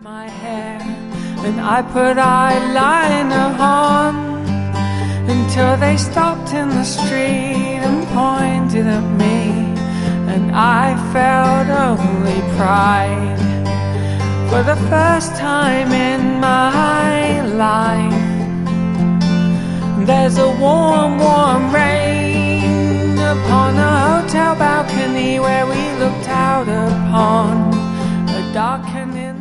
my hair and I put eyeliner on until they stopped in the street and pointed at me, and I felt only pride. For the first time in my life, there's a warm, warm rain upon a hotel balcony where we looked out upon a darkening